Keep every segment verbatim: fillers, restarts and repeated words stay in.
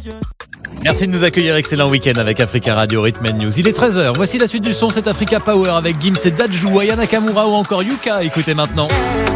Merci de nous accueillir, excellent week-end avec Africa Radio Rhythm and News. Il est treize heures, voici la suite du son, c'est Africa Power avec Gims et Dadju, Aya Nakamura ou encore Yuka. Écoutez maintenant.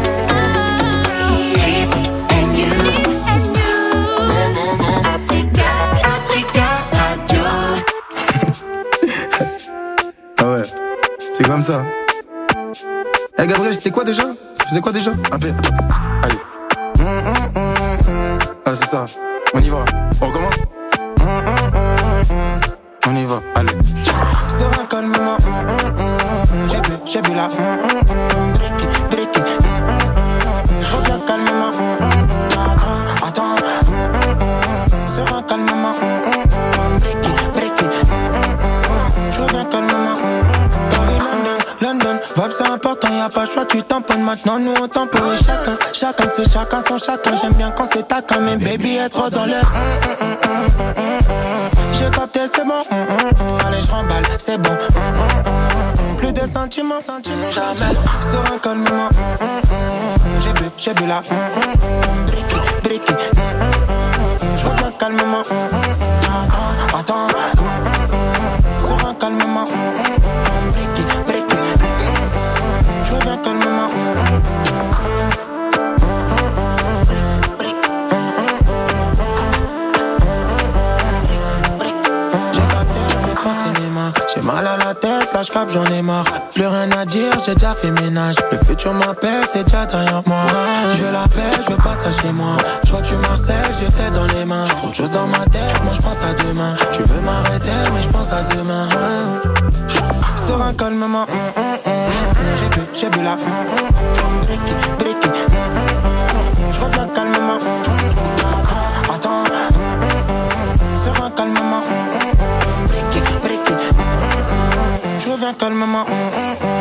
Ah ouais, c'est comme ça. Eh hey Gabriel, c'était quoi déjà? Ça faisait quoi déjà? Un peu, attends, allez. Mmh, mmh, mmh, mmh. Ah c'est ça, on y va, on recommence. Mmh, mmh, mmh, mmh. On y va, allez. Serein, calme-moi, mmh, mmh, mmh. J'ai bu, j'ai bu la mmh, mmh, mmh. Bricky, bricky, mmh, mmh, mmh. Je reviens calmement, mmh, mmh, mmh. Attends, attends, mmh, mmh, mmh. Serein, calmement, mmh, mmh, mmh. Bricky, bricky, mmh, mmh, mmh. Je reviens calmement, mmh, mmh. Paris, London, London, vibe c'est important, y'a pas le choix, tu tamponnes. Maintenant nous on tamponne. Chacun, chacun c'est chacun son chacun. J'aime bien quand c'est taquin, mais baby est trop dans le mmh, mmh, mmh, mmh, mmh. J'ai capté, c'est bon, mmh, mmh, mmh. Allez je remballe, c'est bon, mmh, mmh, mmh. Plus de sentiments, sentiments jamais. Serein calmement, mmh, mmh, mmh. J'ai bu, j'ai bu la mmh, mmh, mmh. Bricky, bricky, mmh, mmh, mmh. Je reviens calmement, mmh, mmh, mmh. Attends, attends, mmh, mmh, mmh. Serein calmement, mmh, mmh, mmh. Bricky, bricky, mmh, mmh, mmh. Je reviens calmement, mmh, mmh, mmh. J'ai mal à la tête, flash cap, j'en ai marre. Plus rien à dire, j'ai déjà fait ménage. Le futur m'appelle, t'es déjà derrière moi. Je veux la paix, je veux pas de ça chez moi. Je vois que tu m'harcèles, j'ai tête dans les mains. Trop de choses dans ma tête, moi je pense à demain. Tu veux m'arrêter, mais je pense à demain. Serein calmement, mm, mm, mm. J'ai bu, j'ai bu la mm, mm, mm. Bricky, bricky, mm, mm, mm. Je reviens calmement, mm, mm. Attends, attends, mm, mm, mm. Serein calmement, mm, mm, mm. Bricky, bricky, mm, mm, mm. Je reviens calmement, mm, mm, mm.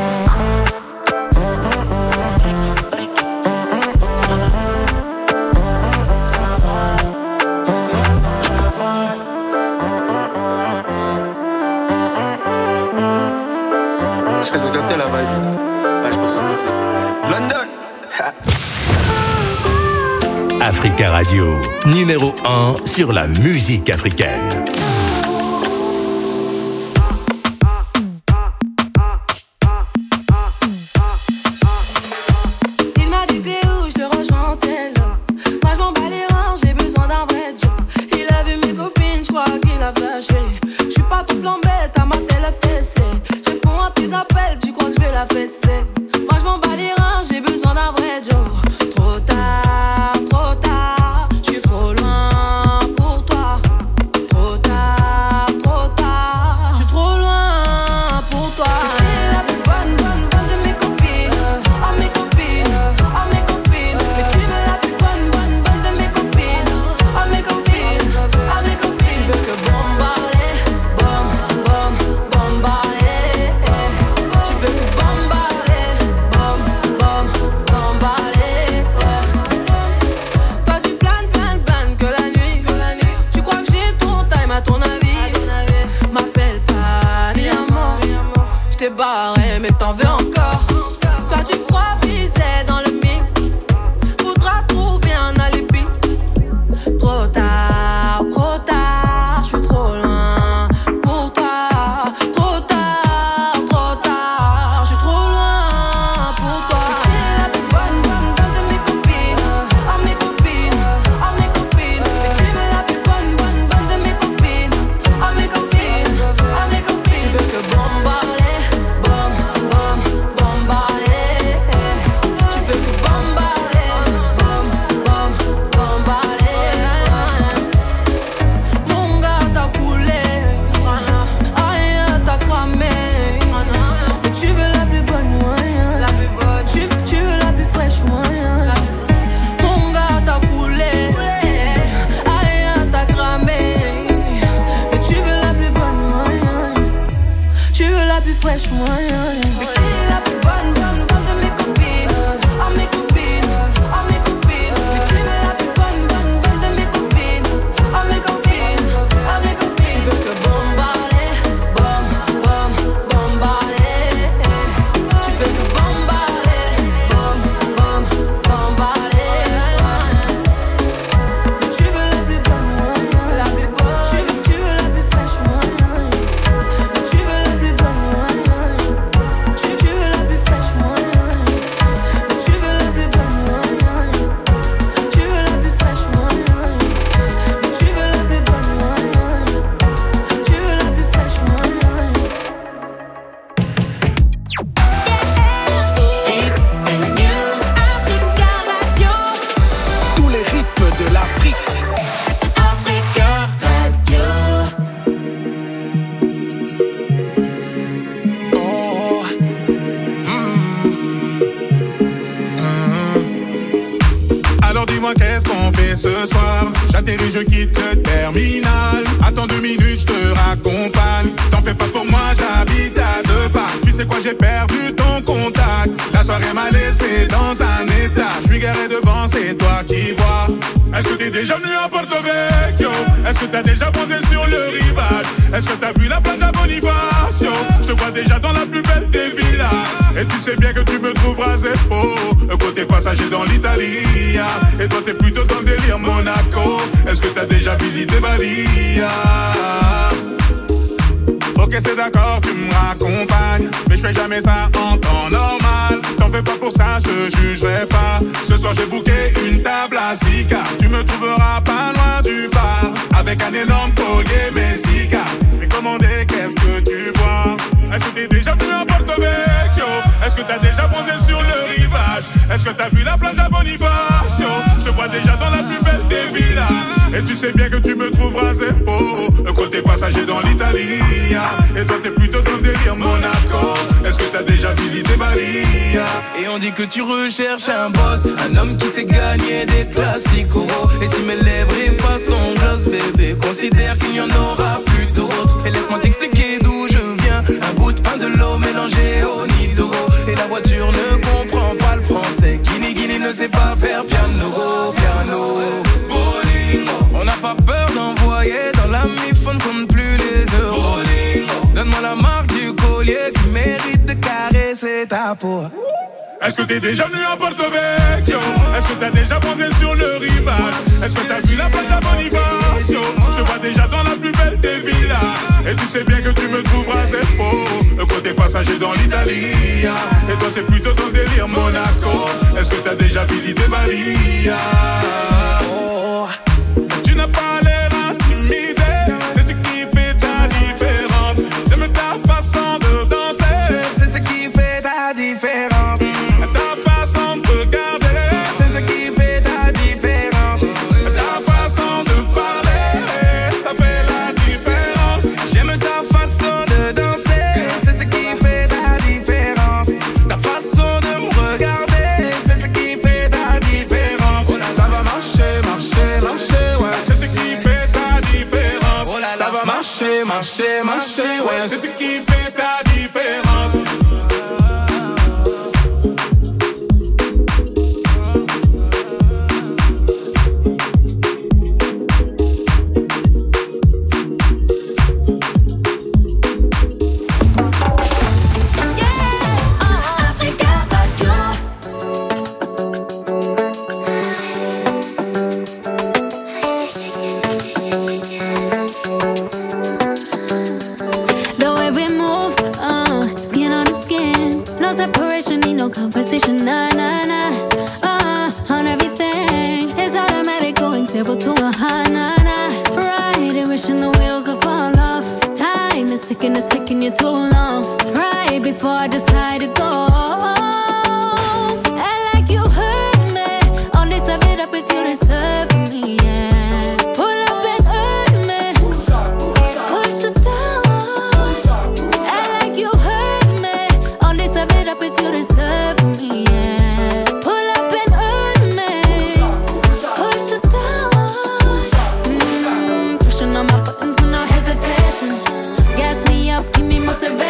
Je pense que la vibe. Ouais, je pense que London. Africa Radio, numéro un sur la musique africaine. Il m'a dit t'es où, je te rejoins en tel. Moi je m'en bats les reins, j'ai besoin d'un vrai job. Il a vu mes copines, je crois qu'il a flashé. Je suis pas tout plan bête, à ma télé fessée. Je réponds à tes appels, tu crois que je vais la fesser. Moi je m'en bats les reins, j'ai besoin d'un vrai job. Trop tard, trop tard, je suis trop loin pour toi. Trop tard, trop tard, je suis trop loin pour toi. T'es la plus bonne, bonne, bonne de mes copines. Oh mes copines, oh mes copines. Mais tu veux la plus bonne, bonne, bonne de mes copines. Oh mes copines, oh mes copines. Tu veux que bombarder, bom, bom, bombarder. Tu veux que bombarder, bom, bom, bombarder. Toi tu planes, planes, planes que la nuit, que la nuit. Tu crois que j'ai ton time à ton avis? M'appelle pas, mi amor. J't'ai barré mais t'en veux encore. Toi tu crois viser dans le mix. Faudra trouver un alibi. Trop tard, trop tard, j'suis trop loin pour toi. Trop tard, trop tard, j'suis trop loin pour toi. T'es la plus bonne, bonne, bonne de mes copines. Oh mes copines, oh mes copines. Mais tu veux la plus bonne, bonne, bonne de mes copines. Oh mes copines, oh mes copines. Tu veux que bombarder, bom, bom, bombarder. Tu veux que bombarder, bom, bom, bombarder. Mon gars t'as coulé, aïe t'as cramé. Mais tu veux la plus bonne moyen, tu, tu veux la plus fraîche moyen. Mon gars t'as coulé, aïe t'as cramé. Mais tu veux la plus bonne moyen, tu veux la plus fraîche moyen. Mais qui est la plus bonne, bonne, bonne de mes copines? Oh mes copines, oh mes copines. Mais tu veux la plus bonne, bonne, bonne de mes copines? Oh mes copines, oh mes copines. Tu veux que bombarder, bom, bom, bombarder. Tu veux que bombarder, bom, bom, bombarder. Mais tu veux la plus bonne moyen, la plus bonne. j'atterris, je quitte le terminal. Attends deux minutes, je te raccompagne. T'en fais pas pour moi, j'habite à deux pas. Tu sais quoi, j'ai perdu ton contact. La soirée m'a laissé dans un état. Je suis garé devant, c'est toi qui vois. Est-ce que t'es déjà venu à Porto Vecchio? Est-ce que t'as déjà posé sur le rivage? Est-ce que t'as vu la plage à Bonifacio? Je te vois déjà dans la plus belle des villas. Et tu sais bien que tu me trouveras zéro côté passager dans l'Italie. Et toi t'es plutôt dans le délire Monaco. Est-ce que t'as déjà visité Bali? Ok c'est d'accord, tu me raccompagnes. Mais je fais jamais ça en temps normal. T'en fais pas pour ça, je te jugerai pas. Ce soir j'ai booké une table à Zika. Tu me trouveras pas loin du bar. Avec un énorme collier Messica. Je vais commander, qu'est-ce que tu vois? Est-ce que t'es déjà venu à Porto Vecchio? Est-ce que t'as déjà posé sur le rivage? Est-ce que t'as vu la plage à Bonifacio? Je te vois déjà dans la plus belle des villas. Et tu sais bien que tu me trouveras zéro côté passager dans l'Italie. Et toi t'es plutôt dans le délire Monaco. Est-ce que t'as déjà visité Bali? Et on dit que tu recherches un boss, un homme qui sait gagner des classiques. Oh. Et si mes lèvres effacent ton gloss, bébé, considère qu'il n'y en aura plus d'autres. Et laisse-moi t'expliquer d'où je viens. Un bout de pain de l'eau mélangé au nido. Et la voiture ne comprend pas le français. Guini Guini ne sait pas faire piano, piano. Bowling. On n'a pas peur d'envoyer dans la mi-fun, compte plus les euros. Bowling. Donne-moi la marque du collier qui mérite de caresser ta peau. Est-ce que t'es déjà venu à Porto Vecchio? Est-ce que t'as déjà posé sur le rivage? Est-ce que t'as vu la plage à Bonifacio? Je te vois déjà dans la plus belle des villas. Et tu sais bien que tu me trouveras zéro côté passager dans l'Italie. Et toi t'es plutôt dans le délire Monaco. Est-ce que t'as déjà visité Bali? Oh. Tu n'as pas l'air intimidé. C'est ce qui fait ta différence. J'aime ta façon de danser. C'est ce qui fait ta différence. Ta façon de regarder. C'est ce qui fait ta différence. Ta façon de parler. Ça fait la différence. J'aime ta façon de danser. C'est ce qui fait ta différence. Ta façon de me regarder. C'est ce qui fait ta différence. Ça va marcher, marcher, marcher, ouais. C'est ce qui fait ta différence. Oh là là. Ça va marcher, marcher, marcher, ouais. C'est ce qui fait ta différence. Conversation, nah, nah, nah, uh, on everything. It's automatic, going zero to a high, nah, nah. Right, and wishing the wheels will fall off. Time is ticking, it's taking you too long. Right before I decide to go. And like you hurt me, only serve it up if you deserve me, yeah. Pull up and hurt me, push the stop. And like you hurt me, only serve it up if you deserve me. Motivation.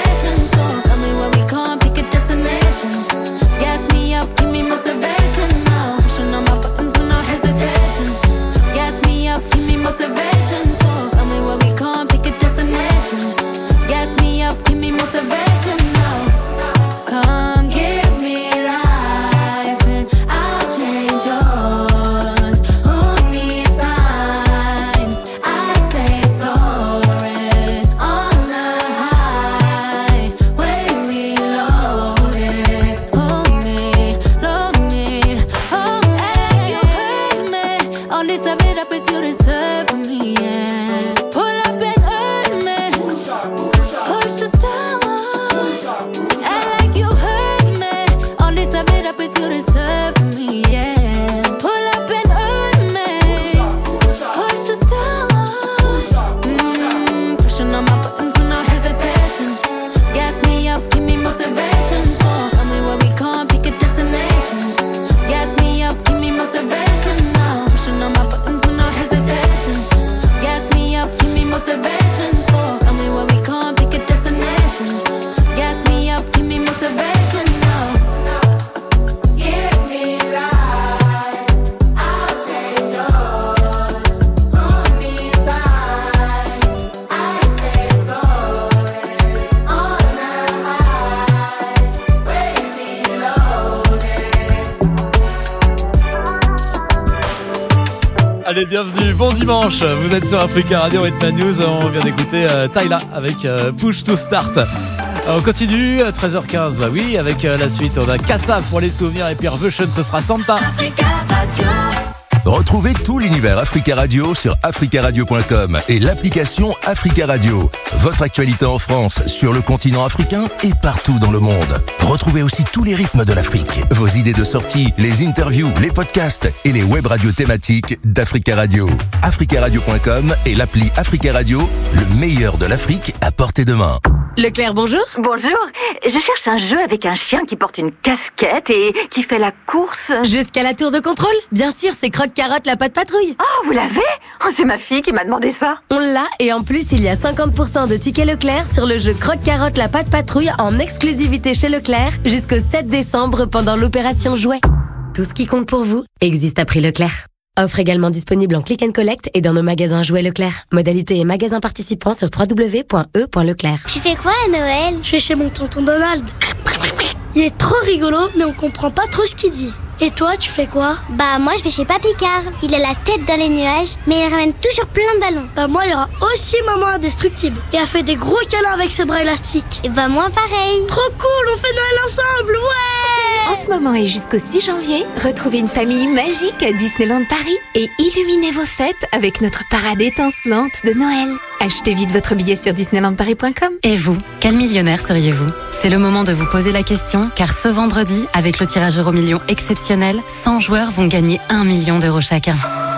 Allez, bienvenue, bon dimanche. Vous êtes sur Africa Radio Rhythm and News. On vient d'écouter euh, Tyla avec euh, Push to Start. On continue à treize heures quinze, bah oui, avec euh, la suite. On a Kassa pour les souvenirs et puis Revolution, ce sera Santa. Africa Radio. Retrouvez tout l'univers Africa Radio sur africa radio point com et l'application Africa Radio. Votre actualité en France, sur le continent africain et partout dans le monde. Retrouvez aussi tous les rythmes de l'Afrique, vos idées de sortie, les interviews, les podcasts et les web radios thématiques d'Africa Radio. africa radio point com et l'appli Africa Radio, le meilleur de l'Afrique à portée de main. Leclerc, bonjour. Bonjour, je cherche un jeu avec un chien qui porte une casquette et qui fait la course. Jusqu'à la tour de contrôle. Bien sûr, c'est Croque-Carotte, la patte patrouille. Oh, vous l'avez? Oh, c'est ma fille qui m'a demandé ça. On l'a, et en plus, il y a cinquante pour cent de tickets Leclerc sur le jeu Croque-Carotte, la patte patrouille en exclusivité chez Leclerc jusqu'au sept décembre pendant l'opération Jouet. Tout ce qui compte pour vous existe à prix Leclerc. Offre également disponible en click and collect et dans nos magasins Jouets Leclerc. Modalité et magasins participants sur w w w point e point leclerc. Tu fais quoi à Noël? Je vais chez mon tonton Donald. Il est trop rigolo, mais on comprend pas trop ce qu'il dit. Et toi, tu fais quoi? Bah moi je vais chez Papy Carl. Il a la tête dans les nuages, mais il ramène toujours plein de ballons. Bah moi il y aura aussi Maman Indestructible. Et elle fait des gros câlins avec ses bras élastiques. Et bah moi pareil. Trop cool, on fait Noël ensemble, ouais! En ce moment et jusqu'au six janvier, retrouvez une famille magique à Disneyland Paris et illuminez vos fêtes avec notre parade étincelante de Noël. Achetez vite votre billet sur disneyland paris point com. Et vous, quel millionnaire seriez-vous? C'est le moment de vous poser la question, car ce vendredi, avec le tirage Euro Million exceptionnel, cent joueurs vont gagner un million d'euros chacun.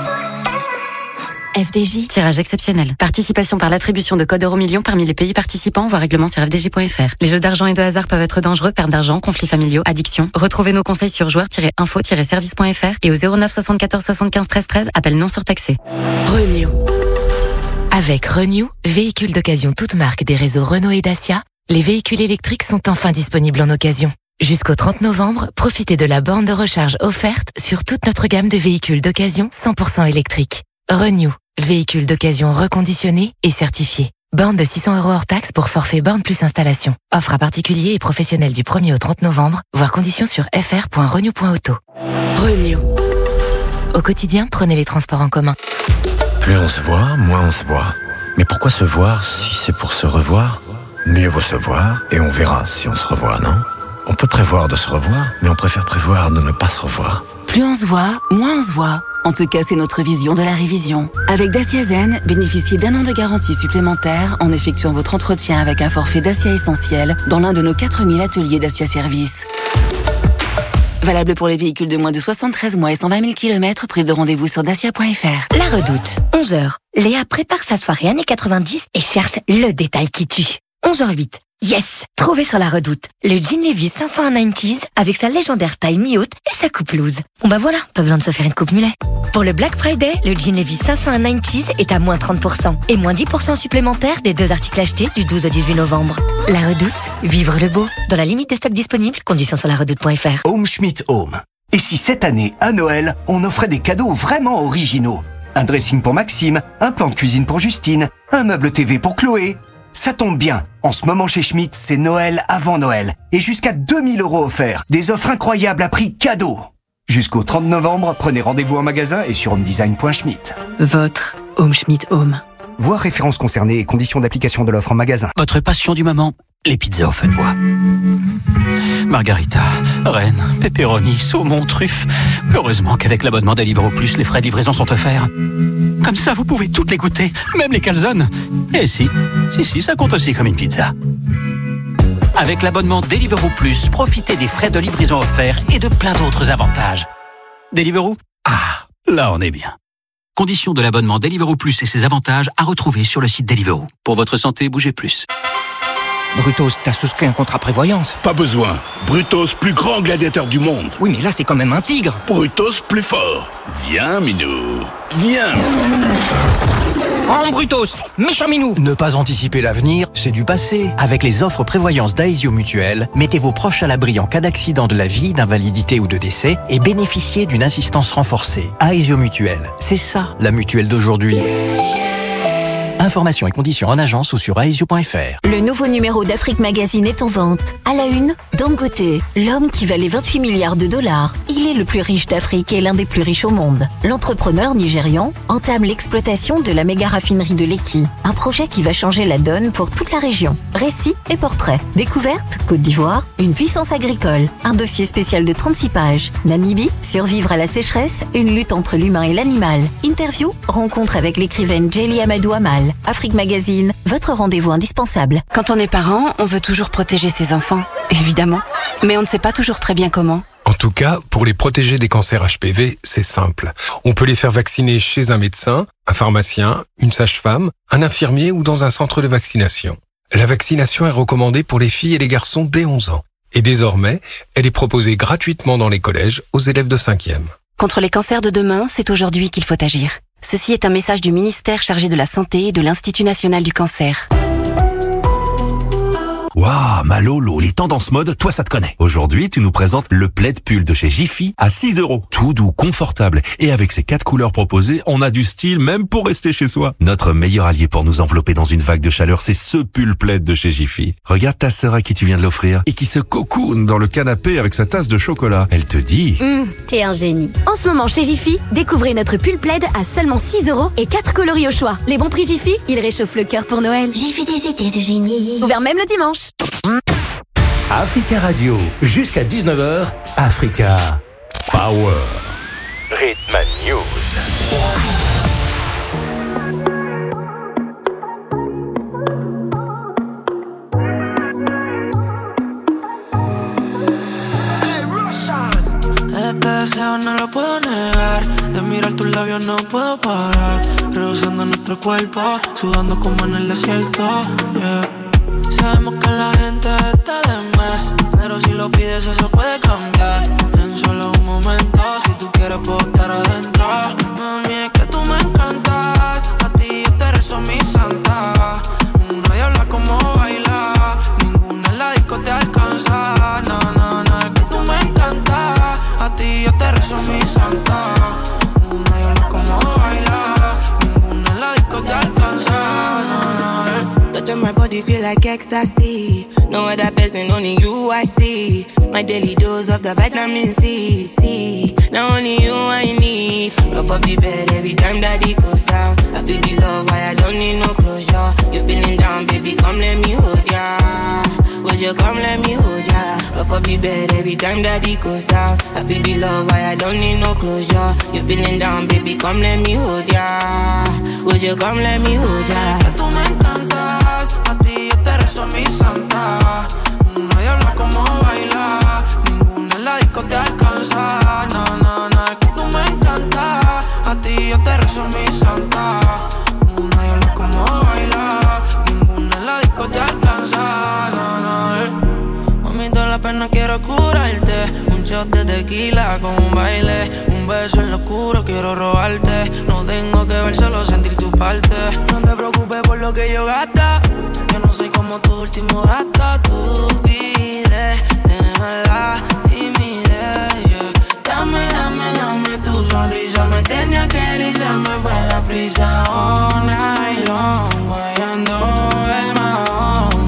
F D J. Tirage exceptionnel. Participation par l'attribution de code Euromillion parmi les pays participants. Voir règlement sur f d j point f r. Les jeux d'argent et de hasard peuvent être dangereux. Perte d'argent, conflits familiaux, addiction. Retrouvez nos conseils sur joueurs tiret info tiret service point f r et au zéro neuf soixante-quatorze soixante-quinze treize treize. Appel non surtaxé. Renew. Avec Renew, véhicules d'occasion toutes marques des réseaux Renault et Dacia, les véhicules électriques sont enfin disponibles en occasion. Jusqu'au trente novembre, profitez de la borne de recharge offerte sur toute notre gamme de véhicules d'occasion cent pour cent électriques. Renew, véhicules d'occasion reconditionnés et certifiés. Borne de six cents euros hors taxe pour forfait borne plus installation. Offre à particuliers et professionnels du premier au trente novembre, voir conditions sur f r point renew point auto. Renew. Au quotidien, prenez les transports en commun. Plus on se voit, moins on se voit. Mais pourquoi se voir si c'est pour se revoir? Mieux vaut se voir et on verra si on se revoit, non? On peut prévoir de se revoir, mais on préfère prévoir de ne pas se revoir. Plus on se voit, moins on se voit. En tout cas, c'est notre vision de la révision. Avec Dacia Zen, bénéficiez d'un an de garantie supplémentaire en effectuant votre entretien avec un forfait Dacia Essentiel dans l'un de nos quatre mille ateliers Dacia Service. Valable pour les véhicules de moins de soixante-treize mois et cent vingt mille kilomètres, prise de rendez-vous sur dacia point f r. La Redoute, onze heures. Léa prépare sa soirée années quatre-vingt-dix et cherche le détail qui tue. onze heures huit. Yes! Trouvé sur La Redoute, le jean Levi's cinq cents quatre-vingt-dix avec sa légendaire taille mi-haute et sa coupe loose. Bon bah voilà, pas besoin de se faire une coupe mulet. Pour le Black Friday, le jean Levi's cinq cents quatre-vingt-dix est à moins trente pour cent et moins dix pour cent supplémentaires des deux articles achetés du douze au dix-huit novembre. La Redoute, vivre le beau. Dans la limite des stocks disponibles, conditions sur la redoute point f r. Home Schmidt Home. Et si cette année, à Noël, on offrait des cadeaux vraiment originaux? Un dressing pour Maxime, un plan de cuisine pour Justine, un meuble T V pour Chloé. Ça tombe bien, en ce moment chez Schmitt, c'est Noël avant Noël. Et jusqu'à deux mille euros offerts. Des offres incroyables à prix cadeau. Jusqu'au trente novembre, prenez rendez-vous en magasin et sur homedesign point schmitt. Votre Home Schmidt Home. Voir références concernées et conditions d'application de l'offre en magasin. Votre passion du moment, les pizzas au feu de bois. Margarita, reine, pepperoni, saumon, truffe. Heureusement qu'avec l'abonnement Deliveroo Plus, les frais de livraison sont offerts. Comme ça, vous pouvez toutes les goûter, même les calzones. Et si, si, si, ça compte aussi comme une pizza. Avec l'abonnement Deliveroo Plus, profitez des frais de livraison offerts et de plein d'autres avantages. Deliveroo? Ah, là on est bien. Conditions de l'abonnement Deliveroo Plus et ses avantages à retrouver sur le site Deliveroo. Pour votre santé, bougez plus. Brutos, t'as souscrit un contrat prévoyance? Pas besoin. Brutos, plus grand gladiateur du monde. Oui, mais là, c'est quand même un tigre. Brutos, plus fort. Viens, Minou. Viens. Oh, Brutos, méchant Minou. Ne pas anticiper l'avenir, c'est du passé. Avec les offres prévoyance d'Aesio Mutuelle, mettez vos proches à l'abri en cas d'accident de la vie, d'invalidité ou de décès et bénéficiez d'une assistance renforcée. Aesio Mutuelle, c'est ça, la mutuelle d'aujourd'hui. Informations et conditions en agence ou sur aesio point f r. Le nouveau numéro d'Afrique Magazine est en vente. À la une, Dangote, l'homme qui valait vingt-huit milliards de dollars. Il est le plus riche d'Afrique et l'un des plus riches au monde. L'entrepreneur nigérian entame l'exploitation de la méga raffinerie de Lekki. Un projet qui va changer la donne pour toute la région. Récits et portraits. Découverte, Côte d'Ivoire, une puissance agricole. Un dossier spécial de trente-six pages. Namibie, survivre à la sécheresse, une lutte entre l'humain et l'animal. Interview, rencontre avec l'écrivaine Djeli Amadou Amal. Afrique Magazine, votre rendez-vous indispensable. Quand on est parent, on veut toujours protéger ses enfants, évidemment. Mais on ne sait pas toujours très bien comment. En tout cas, pour les protéger des cancers H P V, c'est simple. On peut les faire vacciner chez un médecin, un pharmacien, une sage-femme, un infirmier ou dans un centre de vaccination. La vaccination est recommandée pour les filles et les garçons dès onze ans. Et désormais, elle est proposée gratuitement dans les collèges aux élèves de cinquième. Contre les cancers de demain, c'est aujourd'hui qu'il faut agir. Ceci est un message du ministère chargé de la Santé et de l'Institut National du Cancer. Waouh, ma Lolo, les tendances mode, toi ça te connaît. Aujourd'hui, tu nous présentes le plaid pull de chez Jiffy à six euros. Tout doux, confortable. Et avec ces quatre couleurs proposées, on a du style même pour rester chez soi. Notre meilleur allié pour nous envelopper dans une vague de chaleur, c'est ce pull plaid de chez Jiffy. Regarde ta sœur à qui tu viens de l'offrir et qui se cocoone dans le canapé avec sa tasse de chocolat. Elle te dit... Mmh, t'es un génie. En ce moment chez Jiffy, découvrez notre pull plaid à seulement six euros et quatre coloris au choix. Les bons prix Jiffy, ils réchauffent le cœur pour Noël. Jiffy des idées de génie. Ouvert même le dimanche. Africa Radio, jusqu'à dix-neuf heures, Africa Power. Rhythm and News. Este deseo no lo puedo negar. De mirar tus labios no puedo parar. Rehusando nuestro cuerpo, sudando como en el desierto, yeah. Sabemos que la gente está de más, pero si lo pides eso puede cambiar. En solo un momento, si tú quieres puedo estar adentro. Mami, es que tú me encantas. A ti yo te rezo mi santa. Una diabla como baila, ninguna en la disco te alcanza. No, no, no, es que tú me encantas. A ti yo te rezo mi santa. Una diabla como baila, ninguna en la disco te alcanza. No, no, eh. Touch on my body feel like ecstasy. No other person, only you I see. My daily dose of the vitamin C, C. Now only you I need. Love of the bed every time that it goes down. I feel the love, why I don't need no closure. You're feeling down, baby, come let me hold ya. Would you come let me hold ya? Love of the bed every time that it goes down. I feel the love, why I don't need no closure. You're feeling down, baby, come let me hold ya. Would you come let me hold ya? Que tú me encantas, a ti yo te rezo mi santa. Una diabla como baila, ninguna en la disco te alcanza. No, no, no, es que tú me encantas, a ti yo te rezo mi santa. Una diabla como baila, ninguna en la disco te alcanza. No, no, eh. Mami, toda la pena quiero curarte. Un shot de tequila con un baile. Un beso en lo oscuro quiero robarte. No tengo que ver, solo sentir tu parte. No te preocupes por lo que yo gasta. Yo no soy como tu último gasto. Tú pides, deja la timidez, yeah. Dame, dame, dame tu sonrisa. Me tenía que ir y se me fue la prisa. All night long, guayando el mahón,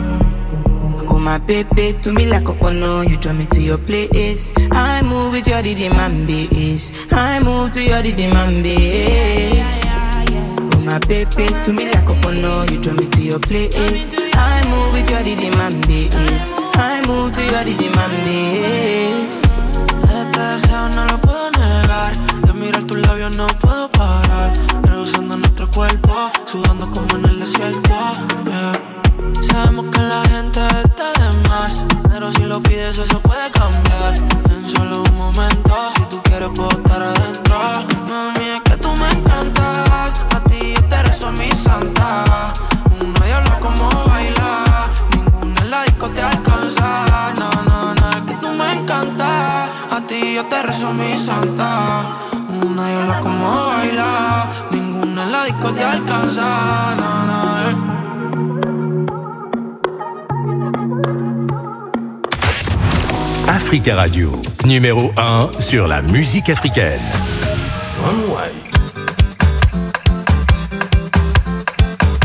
babe. Oh my baby, to me like a bono. You draw me to your place. I move with your rhythm and bass. I move to your rhythm and bass. My baby, to me like a bono, you draw me to your place. I move with your rhythm and bass. I move to your rhythm and bass. Este deseo no lo puedo negar. De mirar tus labios no puedo parar. Rehusando nuestro cuerpo, sudando como en el desierto, yeah. Sabemos que la gente está de más, pero si lo pides eso puede cambiar. En solo un momento, si tú quieres puedo estar adentro. Mami, es que tú me encantas. A ti yo te rezo mi santa. Una diabla como baila, ninguna en la disco te alcanza. No, no, no, es que tú me encantas. A ti yo te rezo mi santa. Una diabla como baila, ninguna en la disco te alcanza. No, no, eh. Africa Radio, numéro un sur la musique africaine. One way.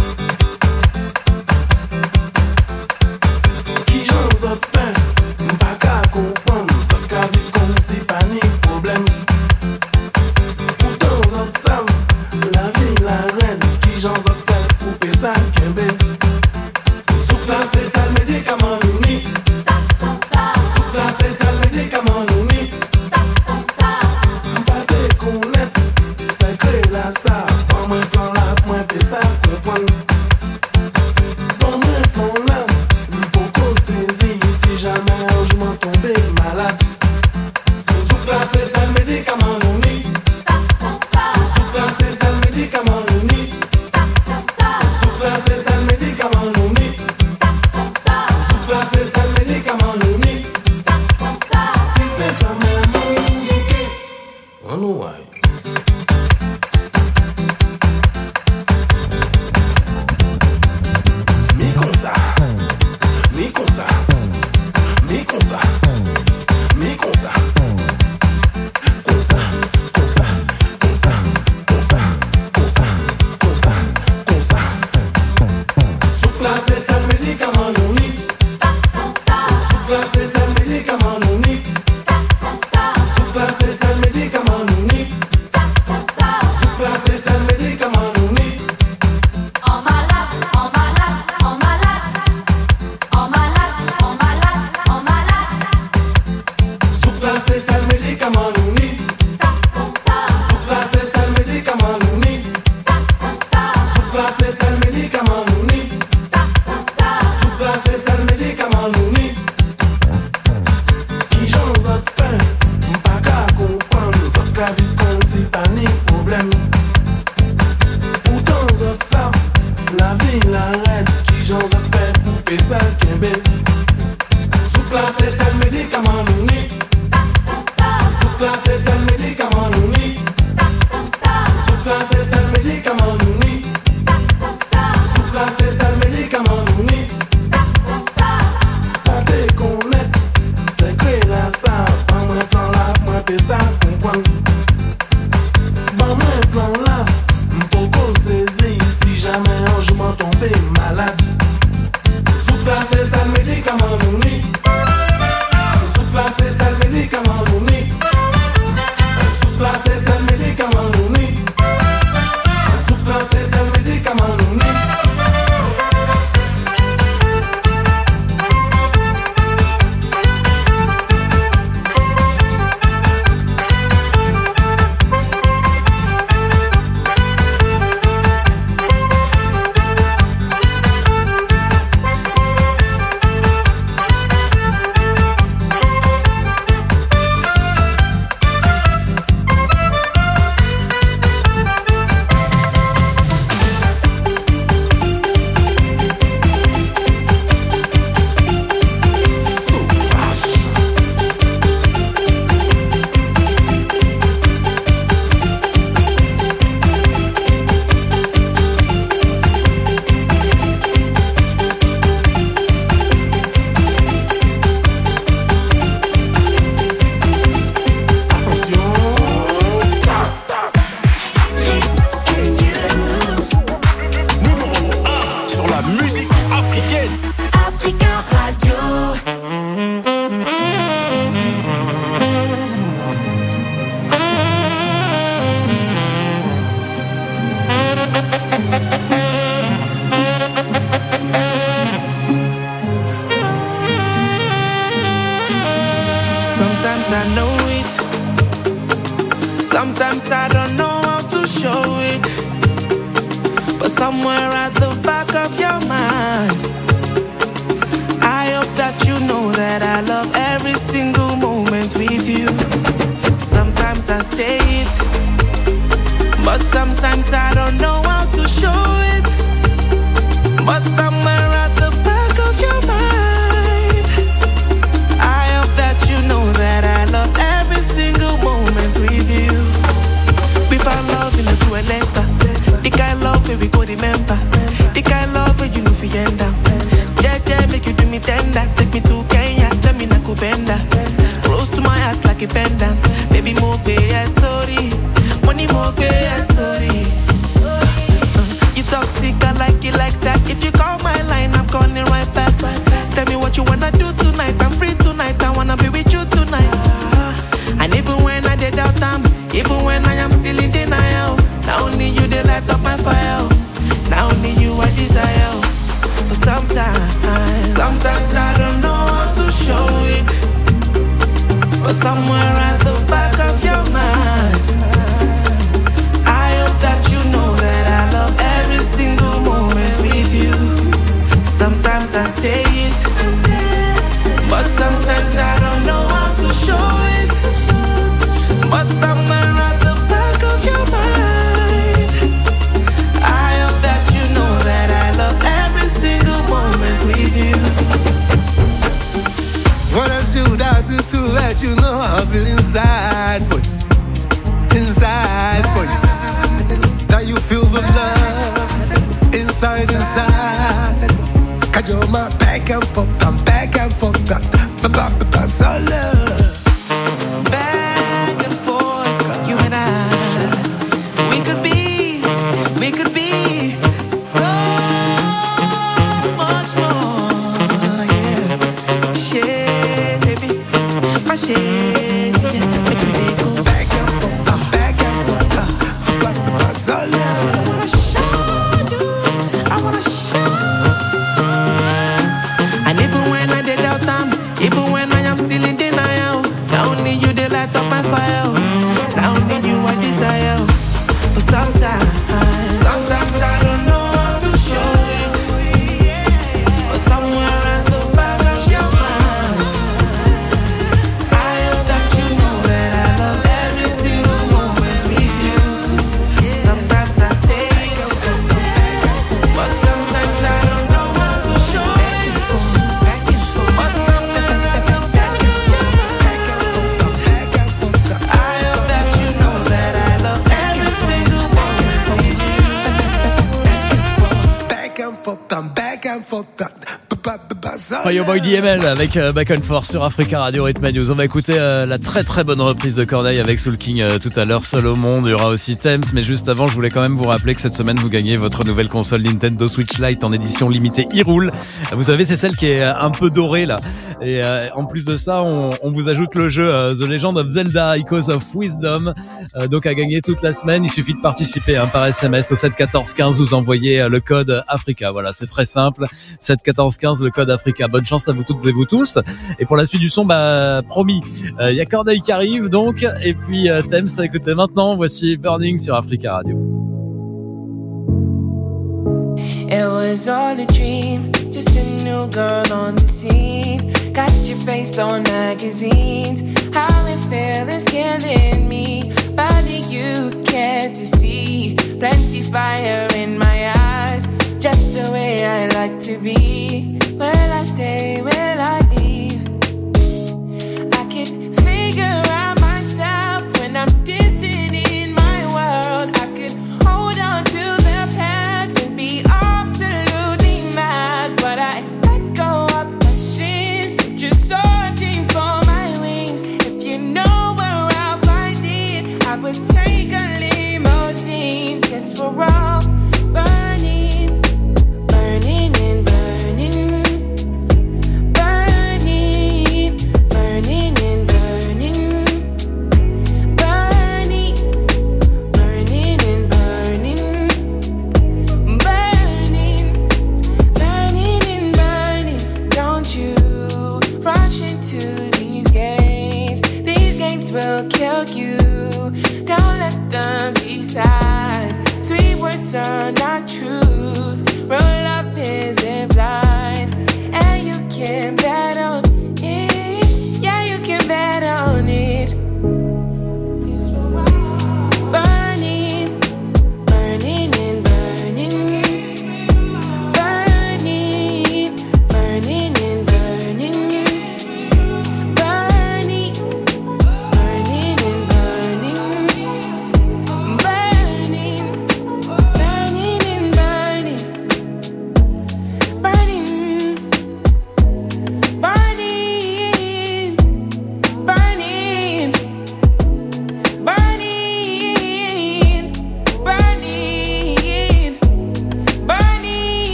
j'en ai fait couper ça, kembe. Souffle là, c'est ça le médicament, nouni. Souffle là, c'est ça le médicament, nouni. Pas de connaître, c'est que là, ça. Pas moins plan là, moins de ça, comprendre. Pas moins plan là, beaucoup saisi. Si jamais je m'en tombé malade. Souffle là, c'est ça le médicament, nouni. Souffle là, c'est ça le médicament, nouni. Souffle là, c'est ça le médicament, nouni. Souffle là, c'est ça le médicament, nouni. Si c'est ça même, on souke. On nous aille. Mi comme ça, mi comme ça, mi comme ça, mi comme ça, comme ça, comme ça, comme ça, comme ça, comme ça, comme ça, comme ça. Souffle là, c'est ça le médicament, nouni. Souffle là, c'est ça le médicament, nouni. Souffle là, c'est ça le médicament, nouni. Souffle là, c'est ça le médicament, nouni. En malade, en malade, en malade, en malade, en malade, en malade. Souffle là, c'est ça le médicament, nouni. Souffle là, c'est ça le médicament, nouni. Souffle là, c'est ça le médicament, nouni. Souffle là, c'est ça le médicament, nouni. Qui j'en ai faim, m'pas qu'à comprendre, sauf qu'à vivre comme si t'as ni problème. Pourtant, autres savent, la vie l'arrête, qui j'en ai fait couper ça, kembe. Souffle là, c'est ça le médicament, nouni. Souffle là, c'est ça le médicament, nouni. Souffle là, c'est ça le médicament, nouni. Souffle là, c'est ça le médicament, nouni. Pas de connaître, c'est que là ça. Pas moins plan là, moins de ça, comprendre. Pas moins plan là, m'poco saisi. Si jamais un jour m'en tombé malade. Souffle là, c'est ça le médicament, nouni. Souffle là, c'est ça le médicament, nouni. Souffle là, c'est ça le médicament, nouni. Souffle là, c'est ça le médicament, nouni. Sur la musique africaine. Africa Radio. Sometimes I know it, sometimes I don't know how to show it. But somewhere at the back of your mind, I hope that you know that I love every single moment with you. Sometimes I say it, but sometimes I don't know how to show it. But somewhere at the back of your mind, I hope that you know that I love every single moment with you. We found love in the dueletta, the kind of love where we go remember, the kind of love where you know fi end up. Yeah, yeah, make you do me tender, take me to Kenya, tell me nakupenda, close to my heart like a pendant. Baby, more pay, yeah, sorry, money more pay, yeah, sorry. Uh, you toxic, I like it like that. If you call my line, I'm calling right back. Tell me what you wanna do tonight. I'm free tonight. I wanna be with you tonight. Uh, and even when I did out time, even when I am still in denial, not only you they light up my fire. side to side. Cause you're my back and forth, I'm back and forth, because I love. Back and forth, you and I, we could be, we could be so much more, yeah. Shit, baby, my shit, yeah. Make me go back and forth, uh, back and forth, uh, because I love. I wanna show you, I wanna show. And even when I did out time, even when I am still in denial, not only you they light up my fire, not only you I desire. But sometimes, sometimes I don't know how to show it. But somewhere at the back of your mind, I hope that you know that I love every single moment with you. Sometimes I say it, but sometimes I don't know how to show it. But somewhere at the back of your mind, I hope that you know that I love every single moment with you. Back and forth, I'm back and forth, Fireboy D M L avec euh, Back and Forth sur Africa Radio Rhythm News. On va écouter euh, la très très bonne reprise de Corneille avec Soul King euh, tout à l'heure, Seul au monde. Il y aura aussi Thames, mais juste avant, je voulais quand même vous rappeler que cette semaine vous gagnez votre nouvelle console Nintendo Switch Lite en édition limitée Hyrule. Vous savez, c'est celle qui est un peu dorée là. Et euh, en plus de ça, on, on vous ajoute le jeu euh, The Legend of Zelda Echoes of Wisdom. Euh, donc à gagner toute la semaine. Il suffit de participer hein, par S M S au sept quatorze quinze. Vous envoyez euh, le code Africa. Voilà, c'est très simple. sept quatorze quinze, le code Africa. Bonne chance à vous toutes et vous tous. Et pour la suite du son, bah promis, il euh, y a Corneille qui arrive donc. Et puis euh, Thames à écouter maintenant. Voici Burning sur Africa Radio. It was all a dream, just a new girl on the scene. Got your face on magazines. How it feel is killing me. Body you care to see. Plenty fire in my eyes. Just the way I like to be. Will I stay? Will I leave? I can figure out myself when I'm distant in my world. I could hold on to the past and be absolutely mad, but I let go of my sins, just searching for my wings. If you know where I'll find it, I would take a limousine. Guess we're all burning, burning and burning. Will kill you. Don't let them decide. Sweet words are not truth. Real love isn't blind. And you can bet on it. Yeah, you can bet on it. Burning, burning and burning. Burning, burning and burning.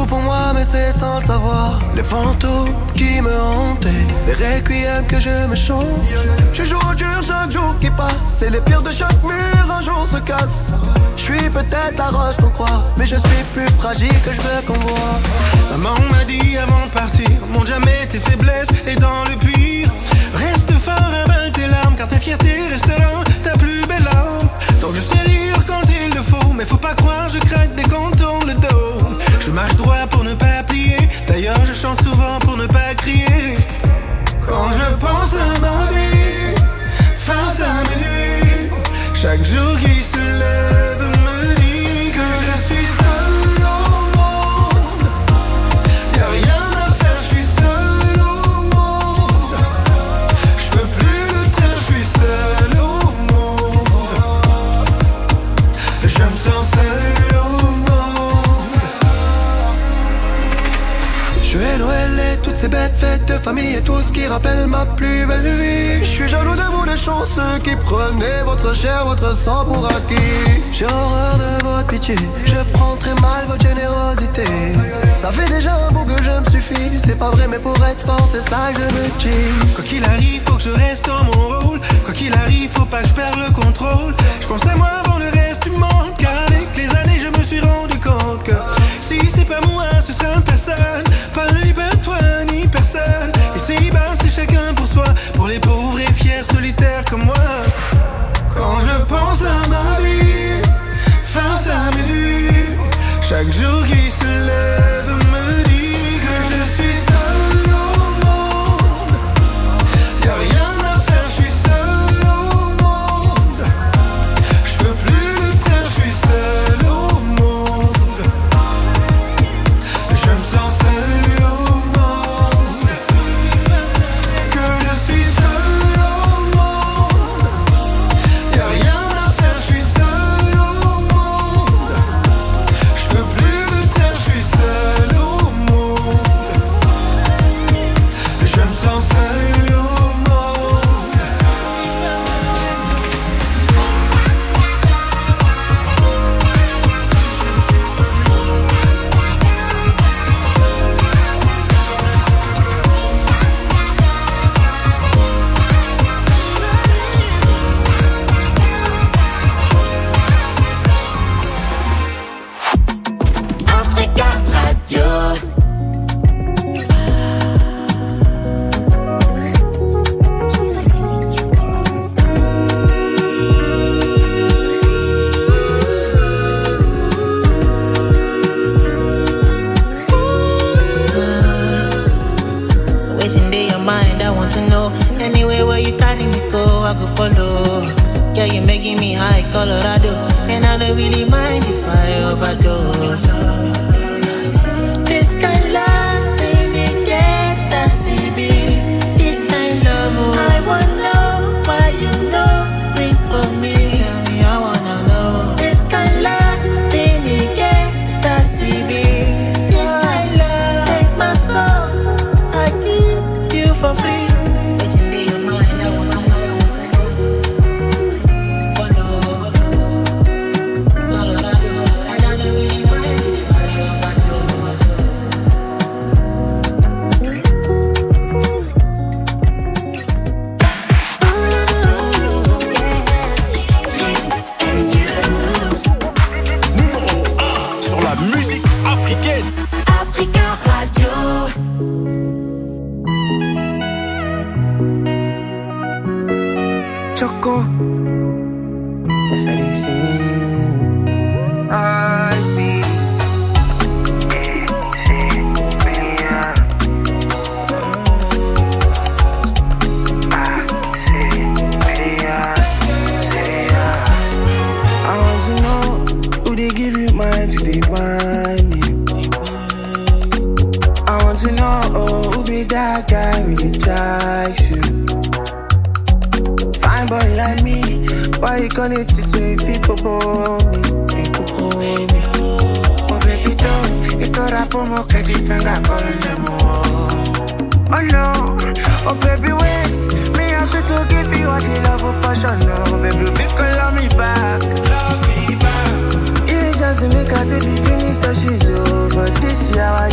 tout pour moi, mais c'est sans le savoir. Les fantômes qui me hantaient, les requiems que je me chante. Je joue au dur chaque jour qui passe, et les pires de chaque mur un jour se cassent. Je suis peut-être la roche qu'on croit, mais je suis plus fragile que je veux qu'on voit. Maman m'a dit avant de partir, montre jamais tes faiblesses et dans le pire, reste fort, avale tes larmes, car ta fierté restera ta plus belle arme. Donc je sais rire quand il le faut, mais faut pas croire, je craque dès qu'on tourne le dos. Je marche droit pour ne pas plier, d'ailleurs je chante souvent pour ne pas crier. Quand je pense à ma vie, face à mes nuits, chaque jour qui se lève me dit que je suis seul au monde. Y'a rien à faire, je suis seul au monde. Je peux plus le taire, je suis seul au monde. Je me sens seul au monde. Je vais Noël et toutes ces bêtes fêtes de famille et tout ce qui rappelle ma plus belle vie. Je suis jaloux de vous les chanceux qui prenez votre chair, votre sang pour acquis. J'ai horreur de votre pitié, je prends très mal votre générosité. Ça fait déjà un bout que je me suffis, c'est pas vrai mais pour être fort c'est ça que je me dis. Quoi qu'il arrive, faut que je reste dans mon rôle. Quoi qu'il arrive, faut pas que je perde le contrôle. Je pense à moi avant le reste du monde, car avec les années je me suis rendu compte que si c'est pas moi, ce sera personne. Pas ni pas toi ni personne. Et c'est bas, c'est chacun pour soi, pour les pauvres et fiers solitaires comme moi. Quand je pense à ma vie, face à mes nuits, chaque jour qui se lève me dit que je suis seul au monde. Y'a rien à faire, je suis seul au monde. Je peux plus le taire, je suis seul au monde. Je me sens seul au monde. Que je suis seul au monde. Y'a rien à faire, je suis seul au monde. Je peux plus le taire, je suis seul au monde. Je me sens seul au monde. Africa Radio. Waiting in your mind, I want to know. Anywhere where you carry me go, I go follow. Yeah, you making me high, Colorado. And I don't really mind if I overdose. This kind love, baby, get that C B. This kind love, I wanna know why you know, breathe for me. Tell me, I wanna know. This kind love, baby, get that C B. This kind love, take my soul, I give you for free. Waiting in your mind, I want to know. Follow Colorado, and I don't really mind if I overdose. Sur la musique africaine. Africa Radio. Choco. That's how they sing. I speak. I want to know who they give you mine to they want you. I want to know oh, who be that guy who they likes you. Fine boy like me, why you call it to say people for me? People for me. Oh baby don't, you thought I put more catchy finger calling them all. Oh no, oh baby wait, me have to, to give you all the love of passion. No baby, be call love me back. Love me back. It is just to make her do the finish that she's over. This year I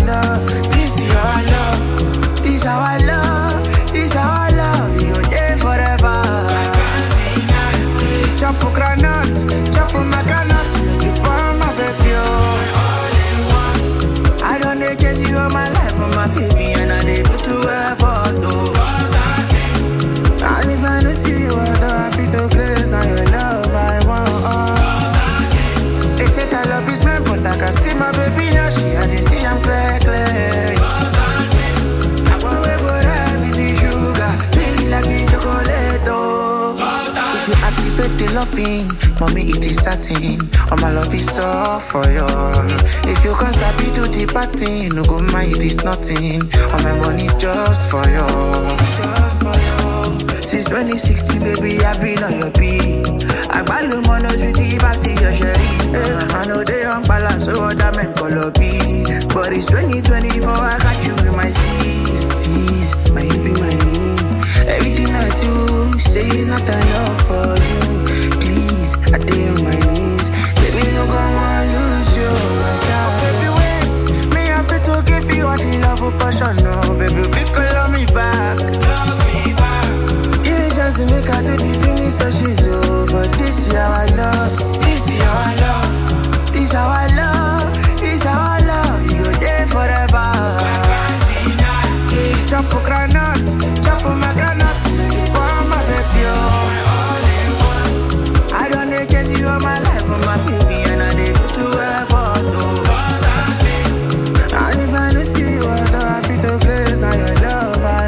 baby, now she I just see I'm clear, clear. I want to go there with the sugar, sweet like a chocolate. If you activate the loving, mommy it is satin. All my love is all for you. If you can't stop it to the party, no go mind it is nothing. All my money's just for you, just for you. Since twenty sixteen, baby, I've been on your beat. I buy the money with the passy, your sherry. I know they don't balance, so that man color B. But it's twenty twenty-four, I got you in my steez, steez. Now you be my name. Everything I do, say it's not enough for you. Please, I stay on my knees. Say me no go want lose you, my child. Baby, wait, me happy to give you all the love of passion. No, baby, big call me back. Love me back. Give me chance to make her do the finish touches over. This is how I love. This is how I love. This is how I love. This is how I love. You go there forever. Chop for granite, chop for my granite. Oh my baby, oh. I don't need to chase you all my life for my baby, and I did put you effort, oh. And if I don't see you, I feel to grace. Now your love I